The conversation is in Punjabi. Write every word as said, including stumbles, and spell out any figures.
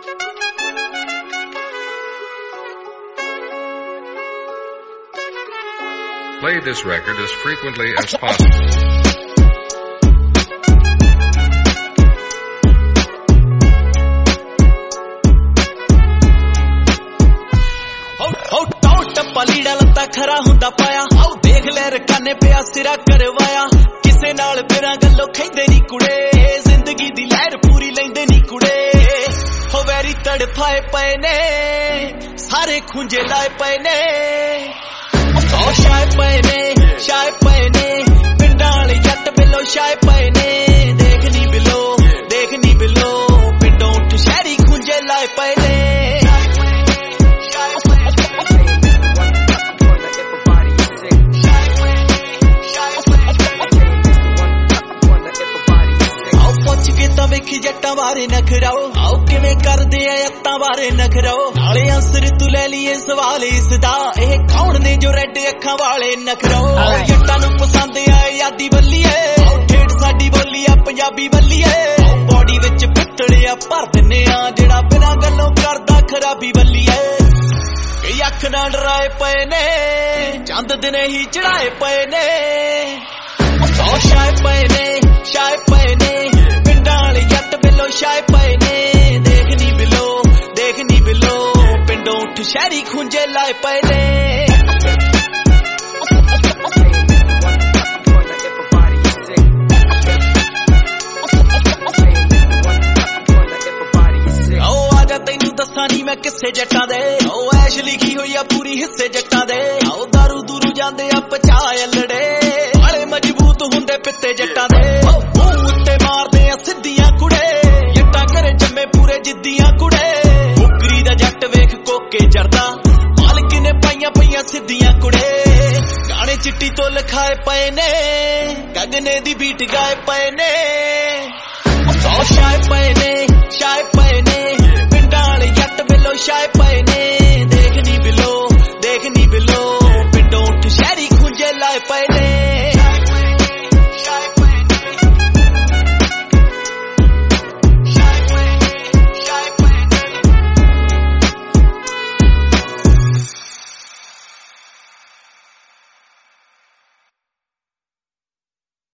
Play this record as frequently as possible. ਲੀੜਾ ਲੱਤਾ ਖਰਾ ਹੁੰਦਾ ਪਾਇਆ ਆਓ ਦੇਖ ਲੈ ਰਕਾਨੇ ਪਿਆ ਸਿਰਾ ਕਰਵਾਇਆ ਕਿਸੇ ਨਾਲ ਬਿਰਾਂ ਗੱਲੋਂ ਖੈਂਦੇ ਨੀ ਕੁੜੇ ਜ਼ਿੰਦਗੀ ਦੀ ਲਹਿਰ ਪੂਰੀ ਲੈਂਦੇ ਨੀ ਕੁੜੇ ਹੋ ਵੈਰੀ ਤੜਫਾਏ ਪਏ ਨੇ ਸਾਰੇ ਖੁੰਝੇ ਲਾਏ ਪਏ ਨੇ ਉਹ ਸ਼ਾਇ ਪਏ ਨੇ ਸ਼ਾਇ ਪਏ ਨੇ ਪਿੰਡਾਂ ਵਾਲੇ ਜੱਟ ਬਿੱਲੋ ਸ਼ਾਇ ਪਏ ਨੇ ਦੇਖ ਨੀ ਬਿੱਲੋ ਦੇਖ ਨੀ ਬਿੱਲੋ ਪਿੰਡੋਂ ਉੱਠ ਸ਼ਹਿਰੀ ਖੁੰਝੇ ਲਾਏ ਪਏ ਨੇ ਵੇਖੀ ਜੱਟਾਂ ਬਾਰੇ ਨਖਰਾਓ ਆਓ ਕਿਵੇਂ ਕਰਦੇ ਆ ਅੱਤਾਂ ਬਾਰੇ ਨਖਰਾਓ ਨਾਲੇ ਅੰਸਰ ਤੂੰ ਲੈ ਲਈਏ ਸਵਾਲ ਇਸ ਦਾ ਇਹ ਕੌਣ ਨੇ ਜੋ ਰੈੱਡ ਅੱਖਾਂ ਵਾਲੇ ਨਖਰਾਓ ਜੱਟਾਂ ਨੂੰ ਪਸੰਦ ਆ ਯਾਦੀ ਬੱਲੀਏ ਠੇਠ ਸਾਡੀ ਬੋਲੀ ਆ ਪੰਜਾਬੀ ਬੱਲੀਏ ਬੋਡੀ ਵਿੱਚ ਪਿੱਤਲਿਆ ਭਰ ਦਿੰਨੇ ਆ ਜਿਹੜਾ ਬਿਨਾਂ ਗੱਲੋਂ ਕਰਦਾ ਖਰਾਬੀ ਬੱਲੀਏ ਕਈ ਅੱਖ ਨਾਲ ਡਰਾਏ ਪਏ ਨੇ ਚੰਦ ਦਿਨੇ ਹੀ ਚੜਾਏ ਪਏ ਨੇ ਸੌ ਸ਼ਾਇ ਪਏ ਨੇ ਸ਼ਾਇ ਪਏ ਨੇ ਜੱਟ ਬਿੱਲੋ ਸ਼ਾਇ ਪਏ ਨੇ ਦੇਖ ਨੀ ਬਿੱਲੋ ਦੇਖ ਨੀ ਬਿੱਲੋ ਪਿੰਡੋਂ ਉੱਠ ਸ਼ਹਿਰੀ ਖੁੰਝੇ ਲਾਏ ਪਏ ਨੇ ਆਓ ਆਜਾ ਤੈਨੂੰ ਦੱਸਾਂ ਨੀ ਮੈਂ ਕਿਸੇ ਜੱਟਾਂ ਦੇ ਆਓ ਐਸ਼ ਲਿਖੀ ਹੋਈ ਆ ਪੂਰੀ ਹਿੱਸੇ ਜੱਟਾਂ ਦੇ ਆਓ ਦਾਰੂ ਦੂਰੂ ਜਾਂਦੇ ਆ ਪਚਾ ਅਲੜੇ ਵਾਲੇ ਮਜ਼ਬੂਤ ਹੁੰਦੇ ਪਿੱਤੇ ਜੱਟਾਂ ਦੇ ਉੱਤੇ ਮਾਰਦੇ ਆ ਸਿੱਧੀਆਂ ਕੁੜੇ ਜੱਟਾਂ ਘਰੇ ਜੰਮੇ ਪੂਰੇ ਜਿੱਦੀਆਂ ਕੁੜੇ ਫੁਕਰੀ ਦਾ ਜੱਟ ਵੇਖ ਕੋਕੇ ਜਰਦਾ ਮਾਲਕ ਨੇ ਪਾਈਆਂ ਪਈਆਂ ਸਿੱਧੀਆਂ ਕੁੜੇ ਗਾਣੇ ਚਿੱਟੀ ਤੋਂ ਲਿਖਾਏ ਪਏ ਨੇ ਗਗਨੇ ਦੀ ਬੀਟ ਗਾਏ ਪਏ ਨੇ ਸੌ ਸ਼ਾਇ ਪਏ ਨੇ ਸ਼ਾਇ ਪਏ ਨੇ ਪਿੰਡਾਂ ਵਾਲੇ ਜੱਟ ਬਿੱਲੋ ਸ਼ਾਇ